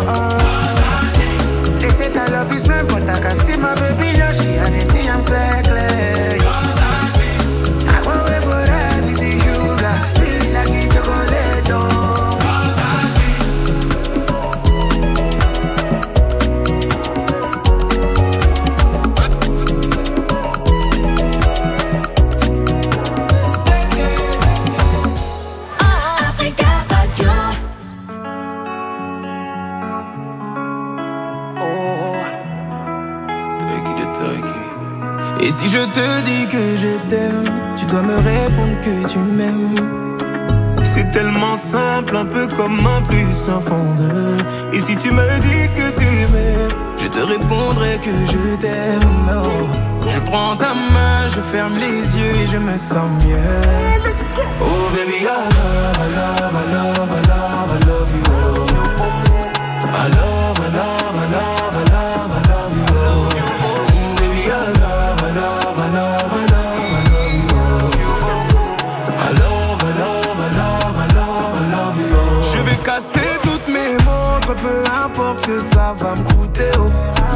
want. They say that love is blind, but I can see my baby now. She and they see I'm clear, clear. I want to go there with the sugar, sweet like a chocolate, oh. Et si je te dis que je t'aime, tu dois me répondre que tu m'aimes. C'est tellement simple, un peu comme un plus sans fondeur. Et si tu me dis que tu m'aimes, je te répondrai que je t'aime. Non, je prends ta main, je ferme les yeux et je me sens mieux. Oh baby, I love, I love, I love, I love, I love you. Oh. I love, I love, I love, I love, I love you. Oh. Mm, baby, I love, I love, I love, I love, I love you. Oh. I love, I love, I love, I love, I love you. Oh. Je vais casser toutes mes montres, peu importe ce que ça va me coûter. Oh.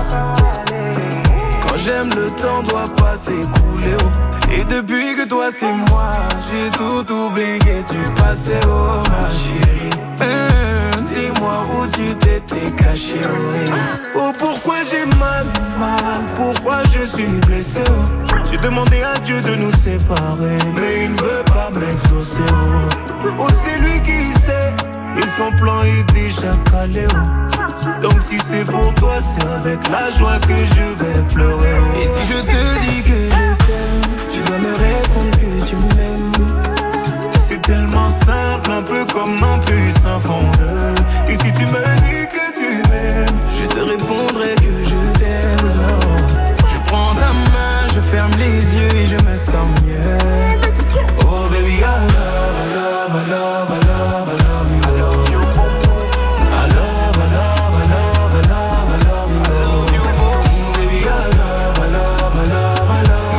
Quand j'aime, le temps doit pas s'écouler. Oh. Et depuis que toi c'est moi, j'ai tout oublié, tu passais, oh ma chérie. Hum, dis-moi où tu t'étais caché, oh. Oh pourquoi j'ai mal, mal, pourquoi je suis blessé, oh. J'ai demandé à Dieu de nous séparer, mais il ne veut pas m'exaucer, oh. Oh c'est lui qui sait, et son plan est déjà calé, oh. Donc si c'est pour toi, c'est avec la joie que je vais pleurer, oh. Et si je te dis que je t'aime, tu dois me répondre que tu m'aimes. C'est tellement simple, un peu comme un puissant fondeur. Et si tu me dis que tu m'aimes, je te répondrai que je t'aime. Non, je prends ta main, je ferme les yeux et je me sens mieux. Oh baby, I love, I love, I love, I love, I love you. I love you. I love, I love, I love, I love, I love you. Mm, baby, I love, I love, I love, I love.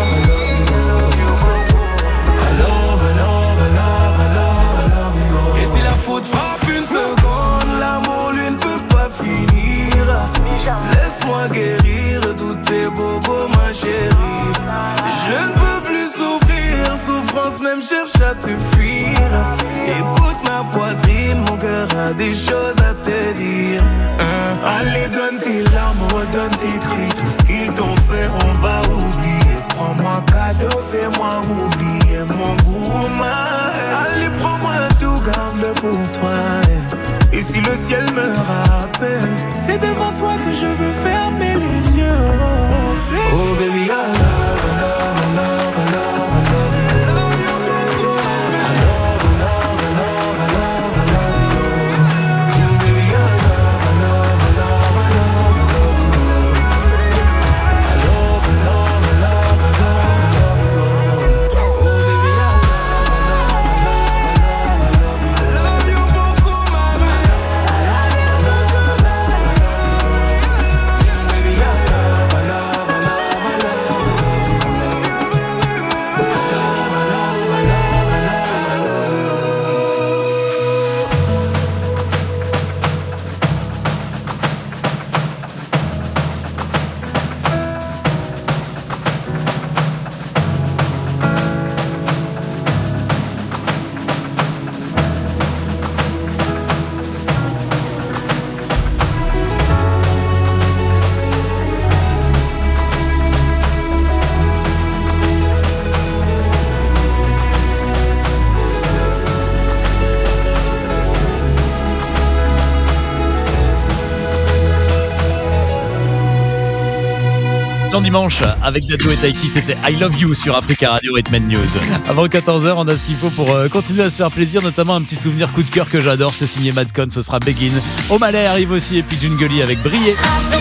Et si la faute frappe une seconde, l'amour lui ne peut pas finir. Laisse-moi guérir tous tes bobos, ma chérie. Je ne peux plus souffrir, souffrance même cherche à te fuir. Écoute ma poitrine, mon cœur a des choses à te dire. hein. Allez donne tes larmes, redonne tes cris. Tout ce qu'ils t'ont fait on va oublier. Prends-moi cadeau, fais-moi oublier mon gourmand. Allez prends-moi tout, garde-le pour toi. Et si le ciel me rappelle, c'est devant toi que je veux fermer les yeux. Oh baby, oh, baby I love, I love, I love, I love, I love you. I love you, baby. I love, I love, I love, I love, I love you. Oh, baby I love, I love, I love, I love, I love you. I love, I love, I love, I love, I love you. Oh baby I love, I love, I love, I love, I love you. I love you beaucoup, mama. I love, I love, I love, I love, I love you. Excellent dimanche avec Dadju et Taiki, c'était I Love You sur Africa Radio Hitman News. Avant quatorze heures, on a ce qu'il faut pour euh, continuer à se faire plaisir, notamment un petit souvenir coup de cœur que j'adore, c'est signé Madcon, ce sera Begin. O'Malley arrive aussi et puis Jungly avec Briller.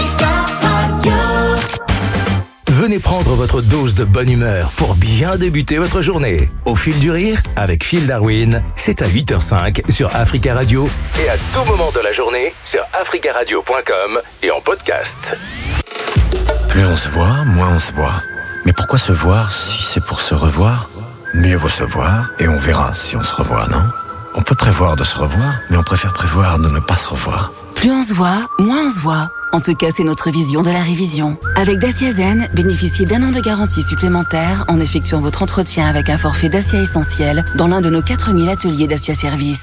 Venez prendre votre dose de bonne humeur pour bien débuter votre journée. Au fil du rire, avec Phil Darwin, c'est à huit heures cinq sur Africa Radio et à tout moment de la journée sur africa radio point com et en podcast. Plus on se voit, moins on se voit. Mais pourquoi se voir si c'est pour se revoir ? Mieux vaut se voir et on verra si on se revoit, non ? On peut prévoir de se revoir, mais on préfère prévoir de ne pas se revoir. Plus on se voit, moins on se voit. En tout cas, c'est notre vision de la révision. Avec Dacia Zen, bénéficiez d'un an de garantie supplémentaire en effectuant votre entretien avec un forfait Dacia Essentiel dans l'un de nos quatre mille ateliers Dacia Service.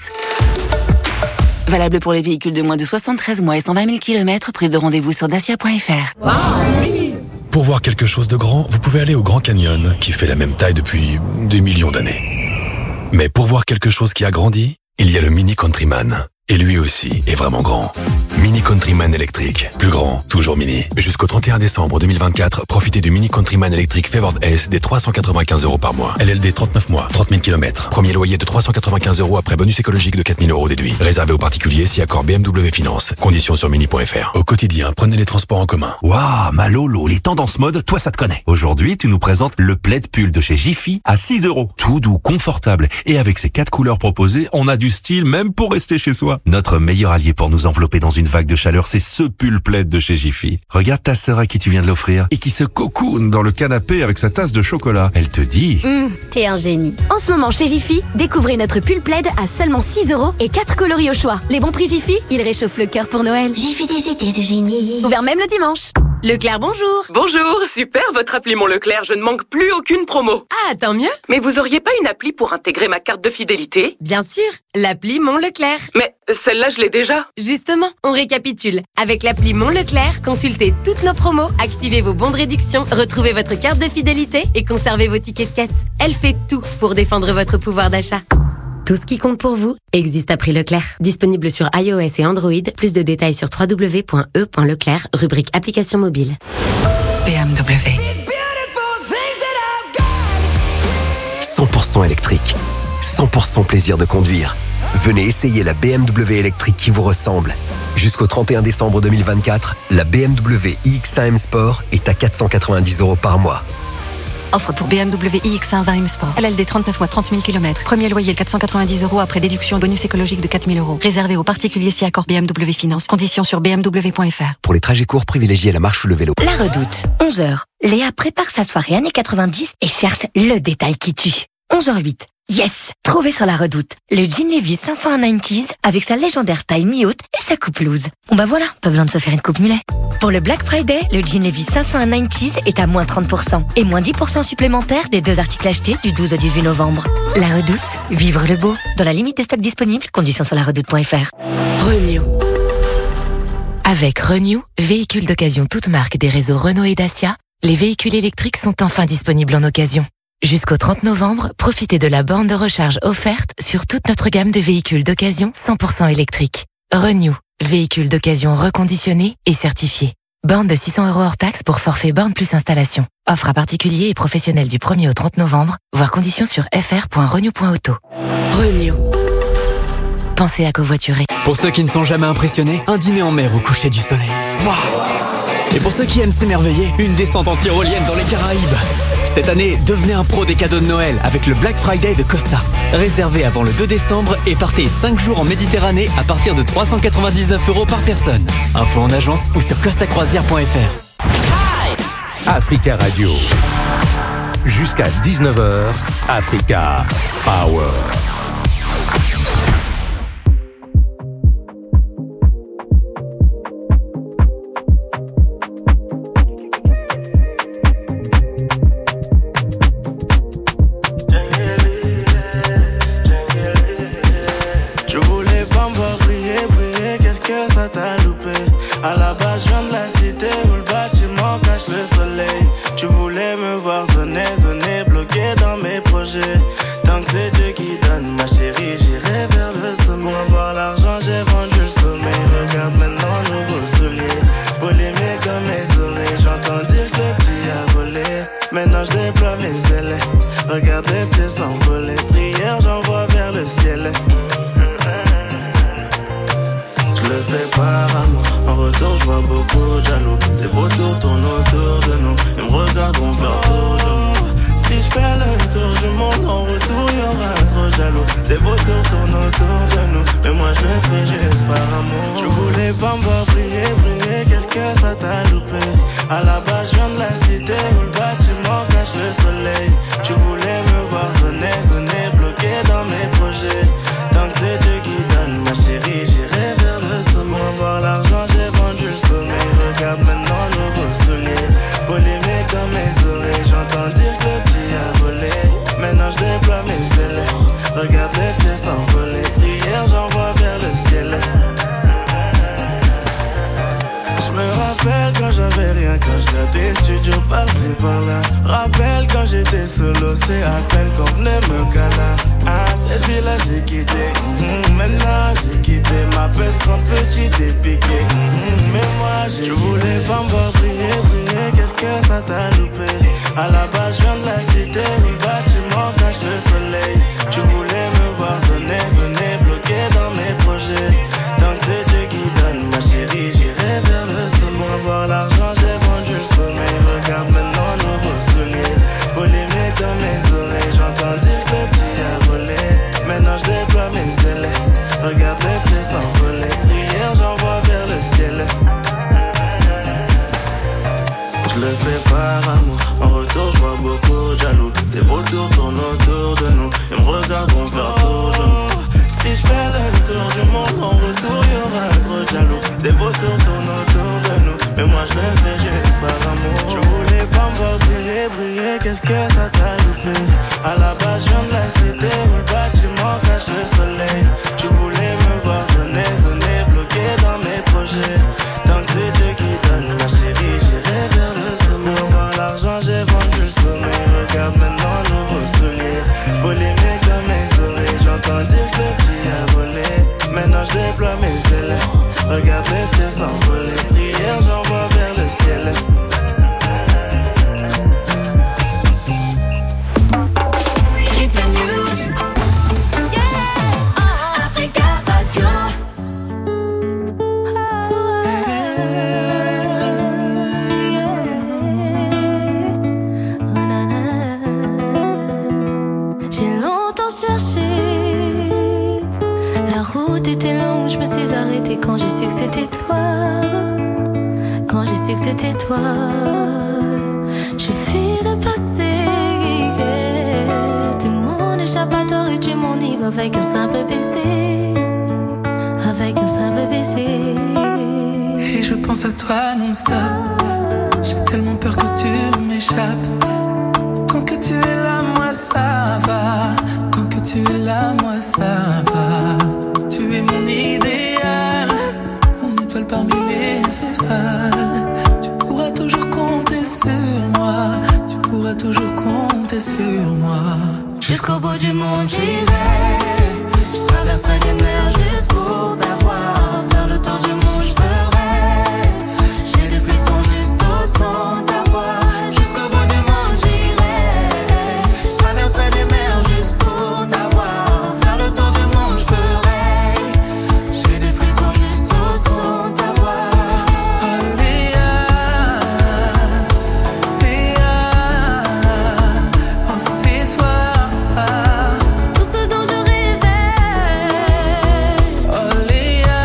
Valable pour les véhicules de moins de soixante-treize mois et cent vingt mille kilomètres, prise de rendez-vous sur dacia point f r. Wow. Pour voir quelque chose de grand, vous pouvez aller au Grand Canyon, qui fait la même taille depuis des millions d'années. Mais pour voir quelque chose qui a grandi, il y a le Mini Countryman. Et lui aussi est vraiment grand. Mini Countryman électrique. Plus grand, toujours mini. Jusqu'au trente et un décembre deux mille vingt-quatre, profitez du Mini Countryman électrique Favored S des trois cent quatre-vingt-quinze euros par mois. L L D trente-neuf mois, trente mille kilomètres. Premier loyer de trois cent quatre-vingt-quinze euros après bonus écologique de quatre mille euros déduit. Réservé aux particuliers si accord B M W Finance. Conditions sur mini point f r. Au quotidien, prenez les transports en commun. Waouh, ma Lolo, les tendances mode, toi ça te connaît. Aujourd'hui, tu nous présentes le plaid pull de chez Jiffy à six euros. Tout doux, confortable. Et avec ses quatre couleurs proposées, on a du style même pour rester chez soi. Notre meilleur allié pour nous envelopper dans une vague de chaleur, c'est ce pull plaid de chez Jiffy. Regarde ta sœur à qui tu viens de l'offrir et qui se cocoone dans le canapé avec sa tasse de chocolat. Elle te dit mmh, t'es un génie. En ce moment chez Jiffy, découvrez notre pull plaid à seulement six euros et quatre coloris au choix. Les bons prix Jiffy, ils réchauffent le cœur pour Noël. Jiffy des idées de génie. Ouvert même le dimanche. Leclerc, bonjour. Bonjour, super votre appli Mon Leclerc, je ne manque plus aucune promo. Ah, tant mieux. Mais vous auriez pas une appli pour intégrer ma carte de fidélité ? Bien sûr, l'appli Mon Leclerc. Mais celle-là, je l'ai déjà. Justement, on récapitule. Avec l'appli Mon Leclerc, consultez toutes nos promos, activez vos bons de réduction, retrouvez votre carte de fidélité et conservez vos tickets de caisse. Elle fait tout pour défendre votre pouvoir d'achat. Tout ce qui compte pour vous existe à prix Leclerc. Disponible sur iOS et Android. Plus de détails sur w w w point e point leclerc, rubrique application mobile. B M W. cent pour cent électrique. cent pour cent plaisir de conduire. Venez essayer la B M W électrique qui vous ressemble. Jusqu'au trente et un décembre deux mille vingt-quatre, la B M W i X un M Sport est à quatre cent quatre-vingt-dix euros par mois. Offre pour B M W i X un vingt M Sport. L L D trente-neuf mois, trente mille kilomètres. Premier loyer quatre cent quatre-vingt-dix euros après déduction bonus écologique de quatre mille euros. Réservé aux particuliers si accord B M W Finance. Conditions sur b m w point f r. Pour les trajets courts, privilégiez la marche ou le vélo. La Redoute, onze heures. Léa prépare sa soirée années quatre-vingt-dix et cherche le détail qui tue. onze heures huit. Yes! Trouvé sur La Redoute, le jean Levi's cinq cents quatre-vingt-dix avec sa légendaire taille mi-haute et sa coupe loose. Bon bah voilà, pas besoin de se faire une coupe mulet. Pour le Black Friday, le jean Levi's cinq cents quatre-vingt-dix est à moins trente pour cent et moins dix pour cent supplémentaires des deux articles achetés du douze au dix-huit novembre. La Redoute, vivre le beau. Dans la limite des stocks disponibles, conditions sur la redoute point f r. Renew. Avec Renew, véhicules d'occasion toutes marques des réseaux Renault et Dacia, les véhicules électriques sont enfin disponibles en occasion. Jusqu'au trente novembre, profitez de la borne de recharge offerte sur toute notre gamme de véhicules d'occasion cent pour cent électriques. Renew, véhicules d'occasion reconditionnés et certifiés. Borne de six cents euros hors taxe pour forfait borne plus installation. Offre à particuliers et professionnels du premier au trente novembre, voire conditions sur f r point renew point auto. Renew. Pensez à covoiturer. Pour ceux qui ne sont jamais impressionnés, un dîner en mer au coucher du soleil. Waouh! Et pour ceux qui aiment s'émerveiller, une descente en tyrolienne dans les Caraïbes. Cette année, devenez un pro des cadeaux de Noël avec le Black Friday de Costa. Réservez avant le deux décembre et partez cinq jours en Méditerranée à partir de trois cent quatre-vingt-dix-neuf euros par personne. Info en agence ou sur costa croisière point f r. Africa Radio. Jusqu'à dix-neuf heures, Africa Power. À la base, je viens de la cité où le bâtiment cache le soleil. Tu voulais me voir zoner, zoner, bloqué dans mes projets. Tant que c'est Dieu qui donne, ma chérie, j'irai vers le sommet. Pour avoir l'argent, j'ai vendu le sommeil. Regarde maintenant, nouveau soulier. Polémique comme mes soleils, j'entends dire que le petit fais par amour. En retour, je vois beaucoup de jaloux. Des vautours tournent autour de nous. Ils me regarderont faire tour de monde. Si je fais le tour du monde, en retour, y'aura trop de jaloux. Des vautours tournent autour de nous. Mais moi, je le fais juste par amour. Tu voulais pas me voir briller, briller. Qu'est-ce que ça t'a loupé? À la base, je viens de la cité où le bâtiment cache le soleil. Tu voulais me voir sonner, sonner, bloqué dans mes projets. Tant que c'est Dieu qui donne, ma chérie, j'irai vers le sommet. Pour avoir l'argent, j'ai vendu le sommeil. Regarde maintenant, nouveau soulier. Polémique dans mes oreilles, j'entends dire que le petit a volé. Maintenant, je déploie mes ailes. Regarde les pieds s'envoler. Prière, j'envoie vers le ciel. Je me rappelle quand j'avais rien, quand je grattais studio par-ci par-là. Rappelle quand j'étais solo, c'est à peine qu'on venait me caler. Ah, cette vie-là j'ai quitté, mmh, maintenant j'ai quitté. Ma peste quand petite et piqué, mmh, mais moi j'ai. Tu voulais pas me voir briller, briller, qu'est-ce que ça t'a loupé? À la base je viens de la cité où le bâtiment cache le soleil. Tu voulais me voir sonner, sonner, bloqué dans mes projets. Tant que c'est Dieu qui donne, ma chérie, j'irai vers le sommet. Pour avoir l'argent, j'ai vendu le sommeil. Regarde maintenant, nouveau soulier. Polémique dans mes oreilles, j'entends dire que le petit a volé. Maintenant, je déploie mes ailes. Regarde les pieds s'envoler. Prière, j'envoie vers le ciel. Je le fais par amour. En retour, je vois beaucoup de jaloux. Des vautours tournent autour de nous. Ils me regarderont faire tour de nous. Si je fais le tour du monde, en retour, y'aura trop de jaloux. Des vautours tournent autour de nous. Mais moi, je le fais juste par amour. Tu voulais pas me voir briller, briller. Qu'est-ce que ça t'a loupé? À la base, je viens de la cité où le bâtiment cache le soleil. Tu voulais me voir sonner, sonner, bloqué dans mes projets. Tant que c'est Dieu qui donne, ma chérie, j'irai vers le sommet. Pour voir l'argent, j'ai vendu le sommeil. Regarde maintenant, nouveau soulier. Polémique dans mes oreilles, j'entends dire que le petit a volé. Maintenant, je déploie mes ailes. Regarde les pieds s'envoler. Prière, j'envoie vers le ciel. Triple News. Yeah. Africa Radio. J'ai longtemps cherché. La route était longue, je me suis arrêtée quand j'ai su que c'était toi. Quand j'ai su que c'était toi. Je fuis le passé. T'es mon échappatoire et tu m'enivres avec un simple baiser. Avec un simple baiser. Et je pense à toi non-stop. J'ai tellement peur que tu m'échappes. Tant que tu es là, moi ça va. Tant que tu es là, moi ça va. Tu es mon idéal, mon étoile parmi les étoiles. Tu pourras toujours compter sur moi. Tu pourras toujours compter sur moi. Jusqu'au bout du monde j'irai. Je traverserai des mers juste pour t'avoir. Faire le tour du monde je ferai. J'ai des frissons juste au son de ta voix. Jusqu'au bout du monde j'irai. Je traverserai des mers juste pour t'avoir. Faire le tour du monde je ferai. J'ai des frissons juste au son de ta voix. Oh Léa, Léa, oh c'est toi. Tout ce dont je rêvais. Oh Léa,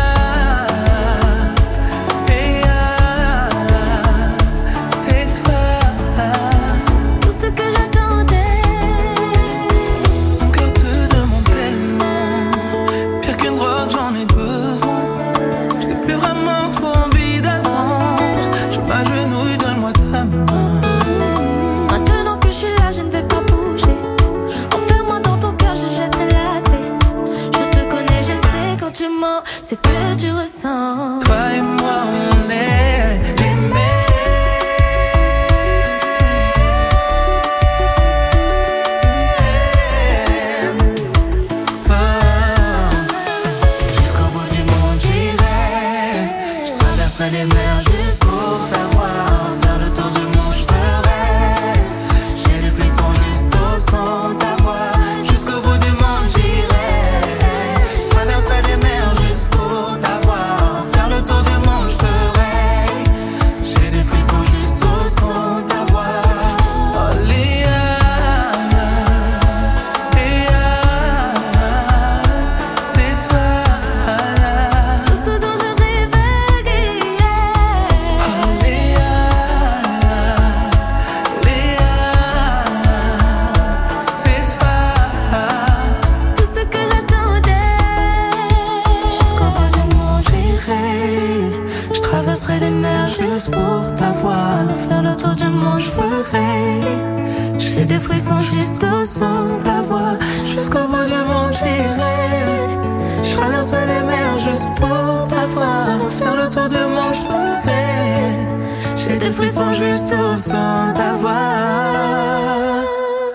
Léa, c'est toi. Tout ce que j'attendais. Mon cœur te demande tellement. Pire qu'une drogue, j'en ai besoin. Je n'ai plus vraiment trop envie d'attendre. Je m'agenouille, donne-moi ta main. Maintenant que je suis là, je ne vais pas bouger. Enferme-moi dans ton cœur, je jetterai la paix. Je te connais, je sais quand tu mens ce que tu ressens. Toi et moi, on est aimés. Jusqu'au bout du monde j'irai. Je traverserai les mers juste pour t'avoir. Faire le tour du monde je ferai. J'ai des frissons juste au son de ta voix. Jusqu'au bout du monde j'irai. Je traverserai les mers juste pour t'avoir. Faire juste pour t'avoir. Faire le tour du monde, je ferai. J'ai des frissons juste au son de ta voix. Jusqu'au bout du monde, j'irai. Je traverserai les mers juste pour t'avoir. Faire le tour du monde, je ferai. J'ai des frissons juste au son de ta voix.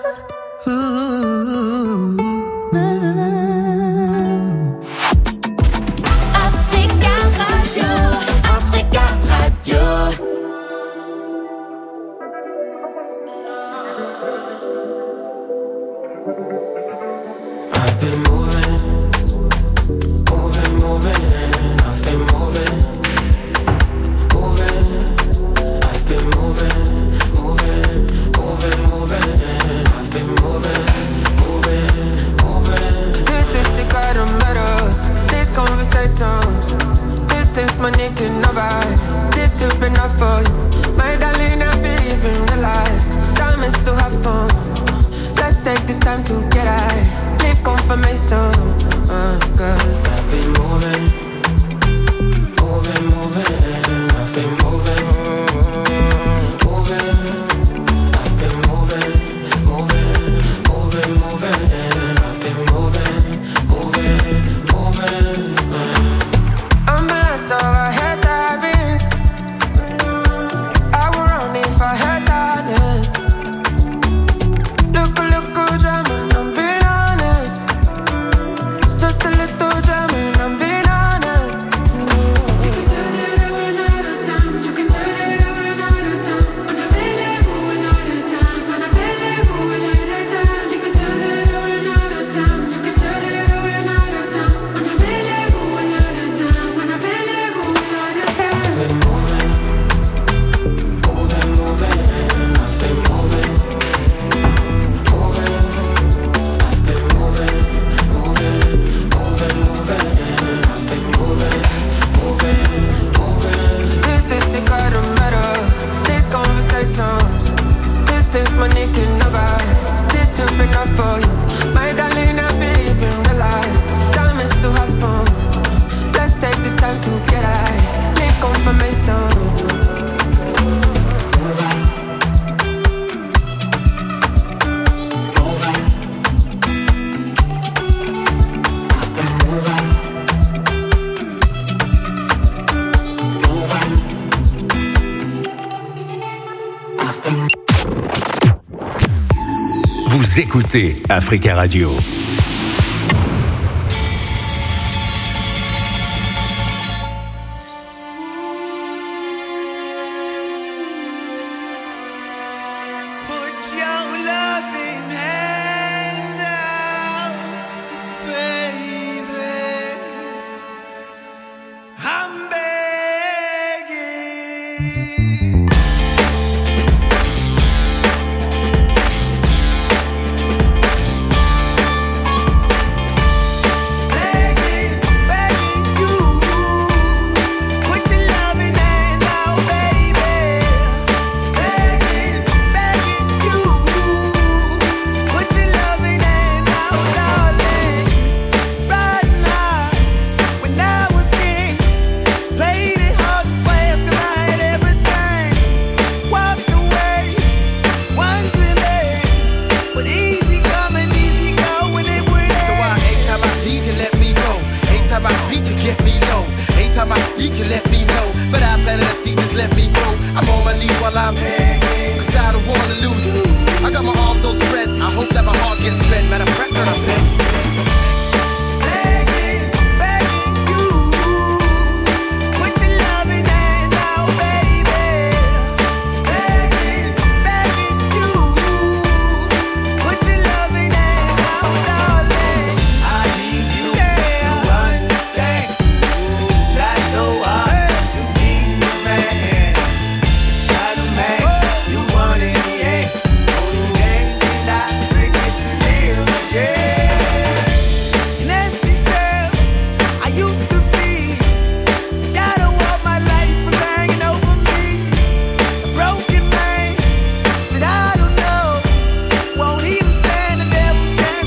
Vous écoutez Africa Radio.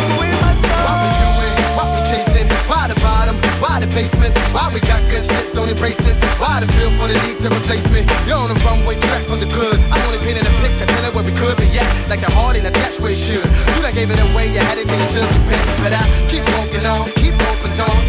basement. Why we got good shit, don't even embrace it. Why the feel for the need to replace me? You're on the runway track from the good. I'm only painting a picture, telling where we could be at. Like the heart in a dash where it should. You done gave it away, you had it till you took your pick. But I keep walking on, keep open doors.